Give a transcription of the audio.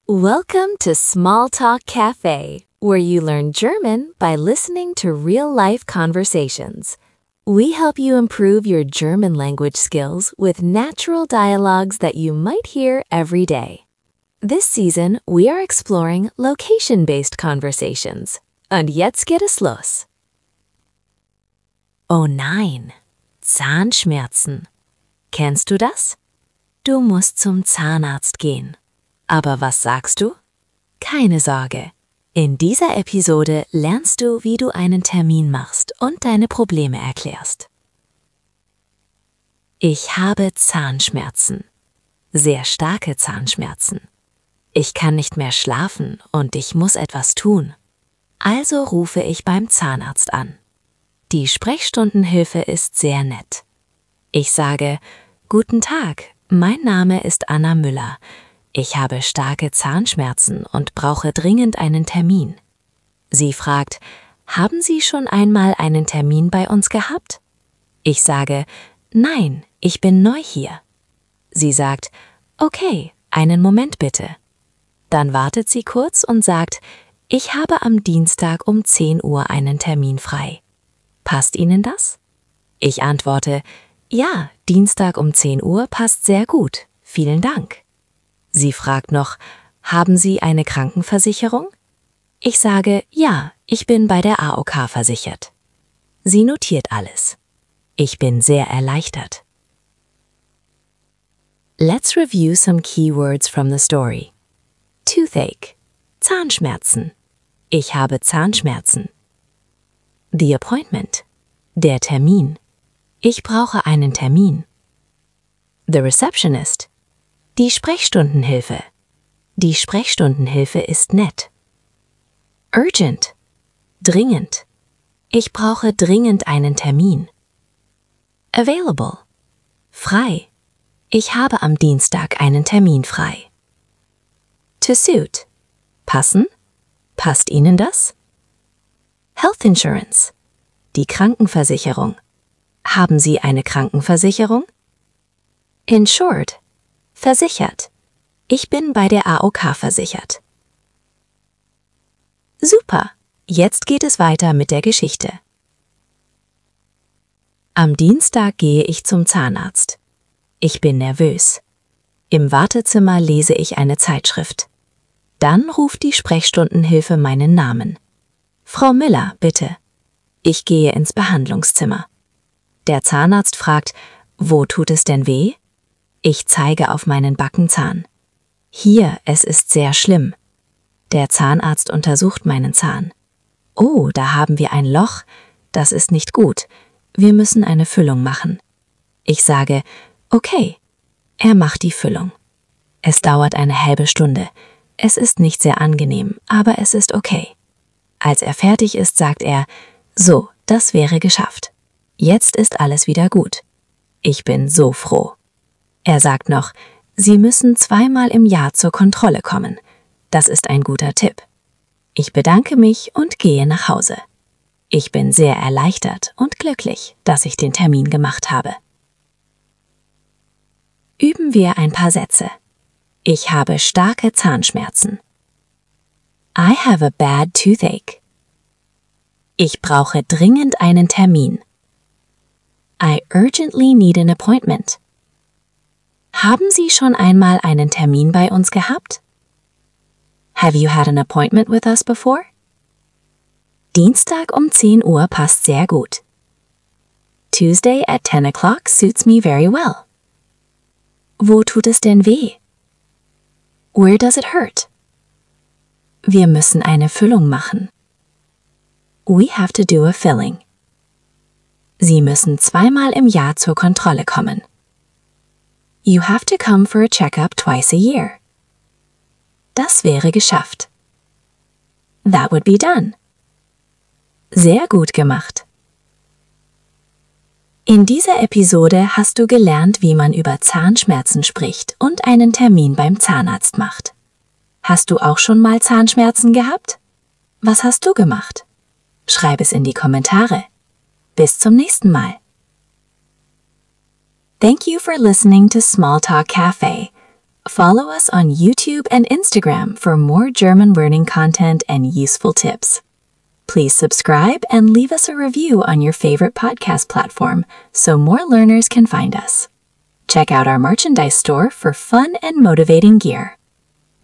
Welcome to Small Talk Cafe, where you learn German by listening to real-life conversations. We help you improve your German language skills with natural dialogues that you might hear every day. This season, we are exploring location-based conversations. Und jetzt geht es los. Oh nein, Zahnschmerzen. Kennst du das? Du musst zum Zahnarzt gehen. Aber was sagst du? Keine Sorge. In dieser Episode lernst du, wie du einen Termin machst und deine Probleme erklärst. Ich habe Zahnschmerzen. Sehr starke Zahnschmerzen. Ich kann nicht mehr schlafen und ich muss etwas tun. Also rufe ich beim Zahnarzt an. Die Sprechstundenhilfe ist sehr nett. Ich sage, Guten Tag, mein Name ist Anna Müller. Ich habe starke Zahnschmerzen und brauche dringend einen Termin. Sie fragt, haben Sie schon einmal einen Termin bei uns gehabt? Ich sage, nein, ich bin neu hier. Sie sagt, okay, einen Moment bitte. Dann wartet sie kurz und sagt, ich habe am Dienstag um 10 Uhr einen Termin frei. Passt Ihnen das? Ich antworte, ja, Dienstag um 10 Uhr passt sehr gut. Vielen Dank. Sie fragt noch, haben Sie eine Krankenversicherung? Ich sage, ja, ich bin bei der AOK versichert. Sie notiert alles. Ich bin sehr erleichtert. Let's review some keywords from the story. Toothache, Zahnschmerzen. Ich habe Zahnschmerzen. The appointment, der Termin. Ich brauche einen Termin. The receptionist, die Sprechstundenhilfe. Die Sprechstundenhilfe ist nett. Urgent, dringend. Ich brauche dringend einen Termin. Available, frei. Ich habe am Dienstag einen Termin frei. To suit, passen? Passt Ihnen das? Health Insurance, die Krankenversicherung. Haben Sie eine Krankenversicherung? Insured, versichert. Ich bin bei der AOK versichert. Super, jetzt geht es weiter mit der Geschichte. Am Dienstag gehe ich zum Zahnarzt. Ich bin nervös. Im Wartezimmer lese ich eine Zeitschrift. Dann ruft die Sprechstundenhilfe meinen Namen. Frau Müller, bitte. Ich gehe ins Behandlungszimmer. Der Zahnarzt fragt, wo tut es denn weh? Ich zeige auf meinen Backenzahn. Hier, es ist sehr schlimm. Der Zahnarzt untersucht meinen Zahn. Oh, da haben wir ein Loch. Das ist nicht gut. Wir müssen eine Füllung machen. Ich sage, okay. Er macht die Füllung. Es dauert eine halbe Stunde. Es ist nicht sehr angenehm, aber es ist okay. Als er fertig ist, sagt er, so, das wäre geschafft. Jetzt ist alles wieder gut. Ich bin so froh. Er sagt noch, Sie müssen 2-mal im Jahr zur Kontrolle kommen. Das ist ein guter Tipp. Ich bedanke mich und gehe nach Hause. Ich bin sehr erleichtert und glücklich, dass ich den Termin gemacht habe. Üben wir ein paar Sätze. Ich habe starke Zahnschmerzen. I have a bad toothache. Ich brauche dringend einen Termin. I urgently need an appointment. Haben Sie schon einmal einen Termin bei uns gehabt? Have you had an appointment with us before? Dienstag um 10 Uhr passt sehr gut. Tuesday at 10 o'clock suits me very well. Wo tut es denn weh? Where does it hurt? Wir müssen eine Füllung machen. We have to do a filling. Sie müssen 2-mal im Jahr zur Kontrolle kommen. You have to come for a checkup twice a year. Das wäre geschafft. That would be done. Sehr gut gemacht. In dieser Episode hast du gelernt, wie man über Zahnschmerzen spricht und einen Termin beim Zahnarzt macht. Hast du auch schon mal Zahnschmerzen gehabt? Was hast du gemacht? Schreib es in die Kommentare. Bis zum nächsten Mal. Thank you for listening to Small Talk Cafe. Follow us on YouTube and Instagram for more German learning content and useful tips. Please subscribe and leave us a review on your favorite podcast platform so more learners can find us. Check out our merchandise store for fun and motivating gear.